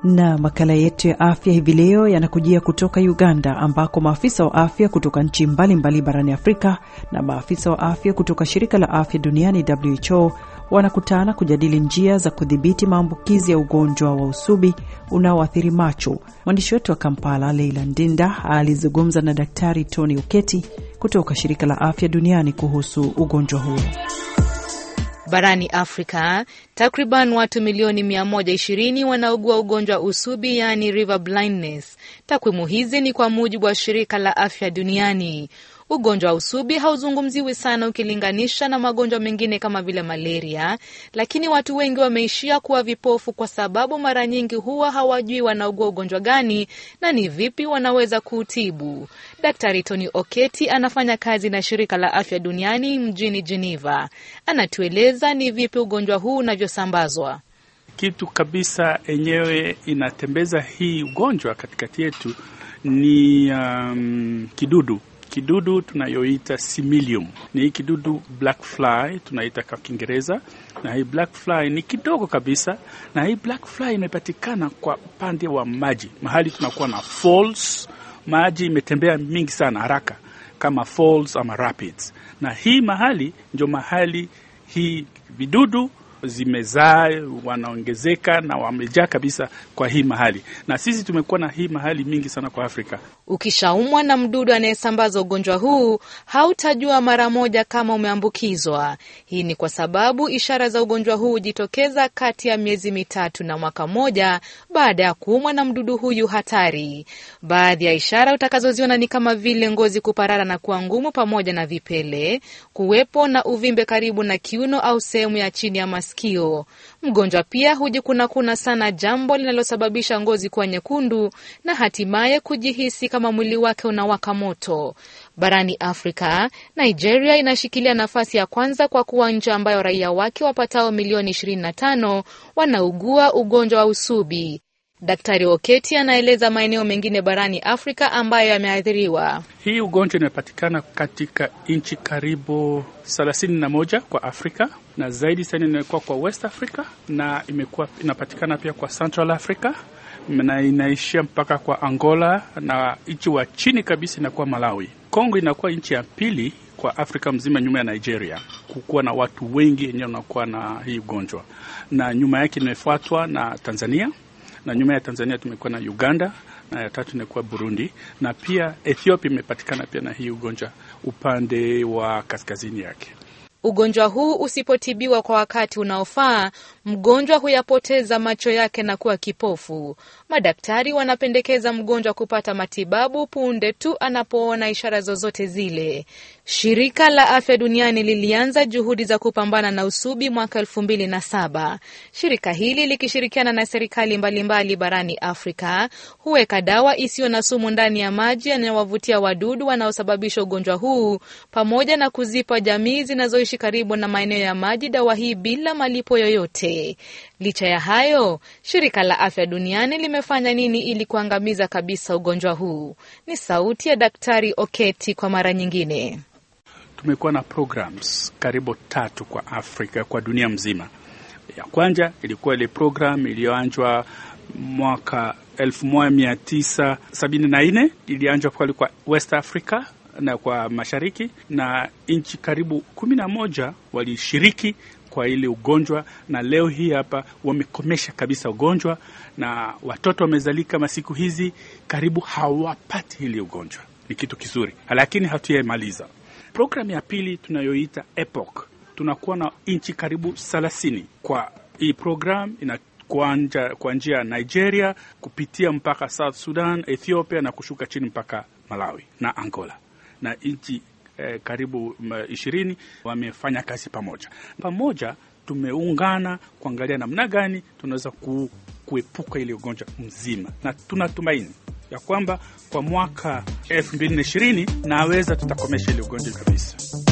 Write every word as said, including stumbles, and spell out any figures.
Na makala yetu ya afya hivi leo yanakujia kutoka Uganda, ambako maafisa wa afya kutoka nchi mbalimbali barani Afrika na maafisa wa afya kutoka shirika la afya duniani W H O wanakutana kujadili njia za kudhibiti maambukizi ya ugonjwa wa usubi unaoathiri macho. Mwandishi wetu wa Kampala Leila Ndinda alizungumza na Daktari Tony Oketi kutoka shirika la afya duniani kuhusu ugonjwa huo. Barani Afrika, takriban watu milioni mia moja ishirini wanaugua ugonjwa usubi, yani river blindness. Takwimu hizi ni kwa mujibu wa shirika la afya duniani. Ugonjwa wa usubi hauzungumziwi sana ukilinganisha na magonjwa mengine kama vile malaria, lakini watu wengi wameishia kuwa vipofu kwa sababu mara nyingi huwa hawajui wanaugua ugonjwa gani na ni vipi wanaweza kuutibu. Daktari Tony Oketi anafanya kazi na shirika la afya duniani mjini Geneva. Anatueleza ni vipi ugonjwa huu unavyosambazwa. Kitu kabisa enyewe inatembeza hii ugonjwa katikati yetu ni um, kidudu. Kidudu tunayoita Similium. Ni hii kidudu black fly tunaita kwa Kiingereza, na hii black fly ni kidogo kabisa, na hii black fly imepatikana kwa upande wa maji. Mahali tunakuwa na falls, maji imetembea mingi sana haraka kama falls ama rapids. Na hii mahali ndio mahali hii vidudu zimezaa, wanaongezeka na wamejaa kabisa kwa hii mahali. Na sisi tumekuwa na hii mahali mingi sana kwa Afrika. Ukishaumwa na mdudu anayesambaza ugonjwa huu, hautajua mara moja kama umeambukizwa. Hii ni kwa sababu ishara za ugonjwa huu hujitokeza kati ya miezi mitatu na mwaka moja baada ya kuumwa na mdudu huyu hatari. Baadhi ya ishara utakazoziona ni kama vile ngozi kuparara na kuwa ngumu pamoja na vipele, kuwepo na uvimbe karibu na kiuno au sehemu ya chini ya masikio. Mgonjwa pia hujikuna kuna sana, jambo linalosababisha ngozi kuwa nyekundu na hatimaye kujihisi kama mwili wake unawaka moto. Barani Afrika, Nigeria inashikilia nafasi ya kwanza kwa kuwa nchi ambayo raia wake wapatao milioni ishirini na tano wanaugua ugonjwa wa usubi. Daktari Oketi anaeleza maeneo mengine barani Afrika ambayo yameathiriwa. Hii ugonjwa inapatikana katika nchi karibu thelathini na moja kwa Afrika, na zaidi sana inakuwa kwa West Africa, na imekuwa inapatikana pia kwa Central Africa, na inaishia mpaka kwa Angola, na nchi wa chini kabisa inakuwa Malawi. Kongo inakuwa nchi ya pili kwa Afrika mzima nyuma ya Nigeria, kukuwa na watu wengi wenye wanakuwa na hii ugonjwa, na nyuma yake imefuatwa na Tanzania, na nyuma ya Tanzania tumekuwa na Uganda, na ya tatu inakuwa Burundi, na pia Ethiopia imepatikana pia na hii ugonjwa upande wa kaskazini yake. Ugonjwa huu usipotibiwa kwa wakati unaofaa, mgonjwa huyapoteza macho yake na kuwa kipofu. Madaktari wanapendekeza mgonjwa kupata matibabu punde tu anapoona ishara zozote zile. Shirika la Afya Duniani lilianza juhudi za kupambana na usubi mwaka elfu mbili na saba. Shirika hili likishirikiana na serikali mbalimbali barani Afrika huweka dawa isiyo na sumu ndani ya maji yanayowavutia wadudu wanaosababisha ugonjwa huu, pamoja na kuzipa jamii zinazoishi karibu na maeneo ya maji dawa hii bila malipo yoyote. Licha ya hayo, shirika la Afya Duniani limefanya nini ili kuangamiza kabisa ugonjwa huu? Ni sauti ya Daktari Oketi kwa mara nyingine. Tumekuwa na programs karibu tatu kwa Afrika, kwa dunia mzima. Ya kwanza ilikuwa ile program iliyoanzwa mwaka elfu moja mia tisa sabini na nne, ilianzwa kwa, kwa West Africa na kwa mashariki, na nchi karibu kumi na moja walishiriki kwa ile ugonjwa, na leo hii hapa wamekomesha kabisa ugonjwa, na watoto wamezalika masiku hizi karibu hawapati ile ugonjwa. Ni kitu kizuri, lakini hatuyamaliza. Program ya pili tunayoita EPOC, tunakuwa na nchi karibu thelathini kwa hii program. Ina kuanja kwa njia ya Nigeria kupitia mpaka South Sudan, Ethiopia, na kushuka chini mpaka Malawi na Angola, na nchi eh, karibu ishirini wamefanya kazi pamoja. Pamoja tumeungana kuangalia namna gani tunaweza ku, kuepuka ile ugonjwa mzima, na tunatumaini ya kwamba kwa mwaka elfu mbili na ishirini naweza tutakomesha ile ugonjwa kabisa.